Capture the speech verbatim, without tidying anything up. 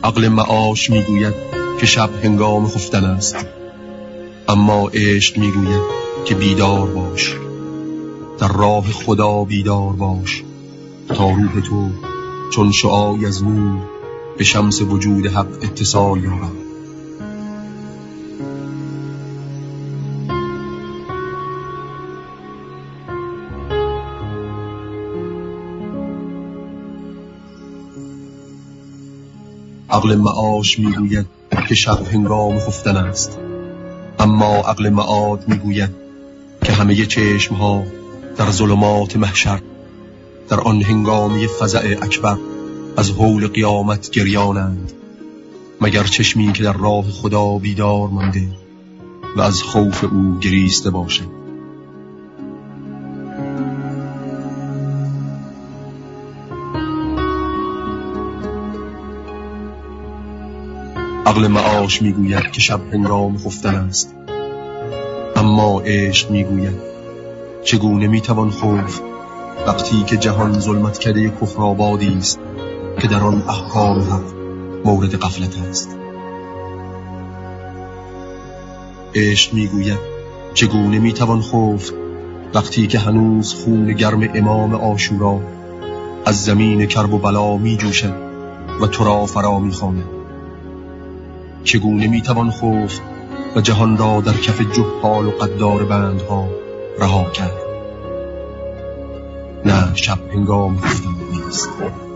عقل معاش میگوید که شب هنگام خفتن است، اما عشق میگوید که بیدار باش، در راه خدا بیدار باش، تا روح تو چون شعاعی از نور به شمس وجود حق اتصال یابد. عقل معاش میگوید که شب هنگام خفتن است، اما عقل معاد میگوید که همه چشمها در ظلمات محشر در آن هنگامی فزع اکبر از هول قیامت گریانند، مگر چشمی که در راه خدا بیدار مانده و از خوف او گریسته باشد. عقل معاش میگوید که شب هنگام خفتن است، اما عشق میگوید چگونه میتوان خفت وقتی که جهان ظلمت کده کفر آبادی است که در آن احکام حق مورد غفلت است. عشق میگوید چگونه میتوان خفت وقتی که هنوز خون گرم امام عاشورا از زمین کرب و بلا میجوشد و تو را فرا میخواند. چگونه میتوان خفت و جهان را در کف جهال و قدار بندها رها کرد. نه، شب هنگام خفتن نیست.